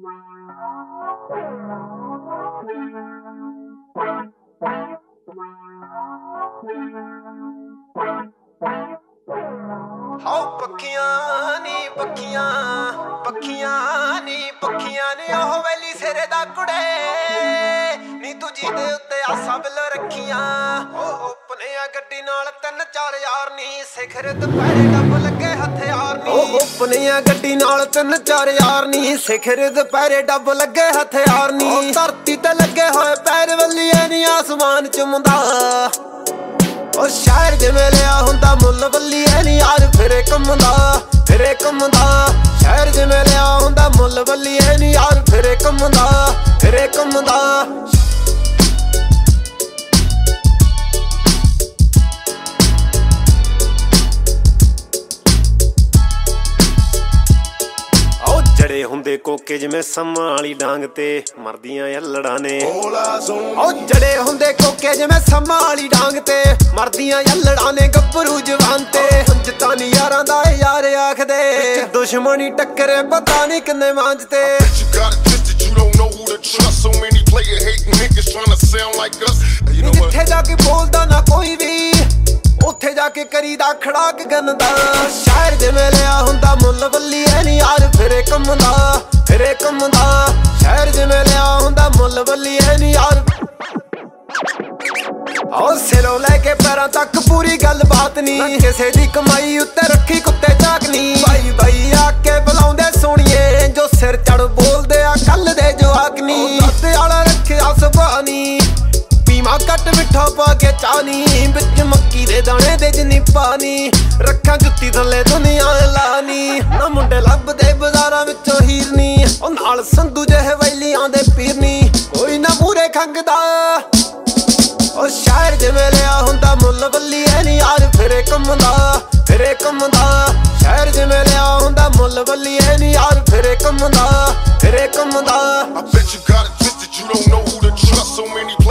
How ਪੱਖੀਆਂ ਨੀ ਪੱਖੀਆਂ ਪੱਖੀਆਂ ਨੀ ਪੱਖੀਆਂ ਨੇ ਉਹ ਵੈਲੀ ਸਿਰੇ ਦਾ ਕੁੜੇ ਨੀ ਤੂੰ ਜਿਹਦੇ ਉੱਤੇ ਆਸਾਂ ਬਿੱਲ ਰੱਖੀਆਂ ਉਹ ਓਪਨੇ ਆ ਗੱਡੀ ਨਾਲ 3-4 ਯਾਰ ਨੀ ਸਿਖਰ ਦੁਪਹਿਰੇ ਡੱਬ ਲੱਗੇ ਹਥਿਆਰ ਨੀ ਉਹ ਓਪਨੇ ਆ ਗੱਡੀ ਨਾਲ 3-4 ਯਾਰ ਨੀ ਸਿਖਰ ਦੁਪਹਿਰੇ ਡੱਬ ਲੱਗੇ ਹਥਿਆਰ ਨੀ ਉਹ ਧਰਤੀ ਤੇ ਲੱਗੇ ਹੋਏ ਪੈਰ ਵੱਲੀਏ ਨੀ ਆਸਮਾਨ ਚੁੰਮਦਾ ਉਹ ਸ਼ਾਇਰ ਜਿਵੇਂ ਲਿਆ ਹੁੰਦਾ ਮੁੱਲ ਵੱਲੀਏ ਨੀ ਯਾਰ ਫਿਰੇ ਘੁੰਮਦਾ ਸ਼ਾਇਰ ਜਿਵੇਂ ਲਿਆ ਹੁੰਦਾ ਮੁੱਲ ਵੱਲੀਏ ਨੀ ਯਾਰ ਫਿਰੇ ਘੁੰਮਦਾ ਜੜੇ ਹੁੰਦੇ ਕੋਕੇ ਜਿਵੇਂ ਸੰਮਾਂ ਵਾਲੀ ਡਾਂਗ ਤੇ ਮਰਦੀਆਂ ਯੱਲੜਾਂ ਨੇ ਉਹ ਜੜੇ ਹੁੰਦੇ ਕੋਕੇ ਜਿਵੇਂ ਸੰਮਾਂ ਵਾਲੀ ਡਾਂਗ ਤੇ ਮਰਦੀਆਂ ਯੱਲੜਾਂ ਨੇ ਗੱਭਰੂ ਜਵਾਨ ਤੇ ਜਤਾਂ ਨੀ ਯਾਰਾਂ ਦਾ ਯਾਰ ਆਖਦੇ ਦੁਸ਼ਮਣੀ ਟੱਕਰੇ ਪਤਾ ਨੀ ਕਿੰਨੇ ਮਾਂਜ ਤੇ ਜਿੱਥੇ ਜਾ ਕੇ ਬੋਲਦਾ ਨਾ ਕੋਈ ਵੀ ਉੱਥੇ ਜਾ ਕੇ ਕਰੀਦਾ ਖੜਾਕ ਗੰਦਾ ਸ਼ਾਇਰ ਜਿਵੇਂ ਲਿਆ ਹੁੰਦਾ ਮੁੱਲ ਵੱਲੀਏ ਨੀ ਯਾਰ ਫਿਰੇ ਘੁੰਮਦਾ ਸ਼ਾਇਰ ਜਿਵੇਂ ਲਿਆ ਹੁੰਦਾ ਮੁੱਲ ਵੱਲੀਏ ਨੀ ਯਾਰ ਆਹ ਸਿਰੋਂ ਲੈ ਕੇ ਪੈਰਾਂ ਤੱਕ ਪੂਰੀ ਗੱਲਬਾਤ ਨੀ ਕਿਸੇ ਦੀ ਕਮਾਈ ਉੱਤੇ ਰੱਖੀ ਕੁੱਤੇ ਝਾਕਨੀ ਬਾਈ ਆ ਕੇ ਬੁਲਾਉਂਦੇ ਸੋਣੀਏ ਜੋ ਸਿਰ ਚੜ ਬੋਲਦੇ ਆ ਕੱਲ ਦੇ ਜਵਾਕ ਨੀ ਦੱਤ ਵਾਲਾ ਰੱਖਿਆ ਸੁਭਾਅ ਨੀ ਪੀਮਾ ਕੱਟ ਮਿੱਠਾ ਪਾ ਕੇ ਚਾਹਨੀ ਵਿੱਚ ਮੱਕੀ ਦੇ ਦਾਣੇ ਦੇ ਜਿੰਨੀ ਪਾਣੀ ਰੱਖਾਂ ਜੁੱਤੀ ਥੱਲੇ ਦੁਨੀਆ ਲਾਣੀ ਨਾ ਮੁੰਡੇ ਲੱਭਦੇ ਬਾਜ਼ਾਰਾਂ ਵਿੱਚੋਂ ਹੀਰਨੀ ਉਹ ਨਾਲ ਸੰਧੂ ਜਿਹੇ ਵੈਲੀਆਂ ਦੇ ਪੀਰਨੀ ਕੋਈ ਨਾ ਮੂਰੇ ਖੰਗਦਾ ਉਹ ਸ਼ਾਇਰ ਜਿਵੇਂ ਲਿਆ ਹੁੰਦਾ ਮੁੱਲ ਵੱਲੀਏ ਨੀ ਯਾਰ ਫਿਰੇ ਘੁੰਮਦਾ ਸ਼ਾਇਰ ਜਿਵੇਂ ਲਿਆ ਹੁੰਦਾ ਮੁੱਲ ਵੱਲੀਏ ਨੀ ਯਾਰ ਫਿਰੇ ਘੁੰਮਦਾ I bet you got it twisted, you don't know who to trust. So many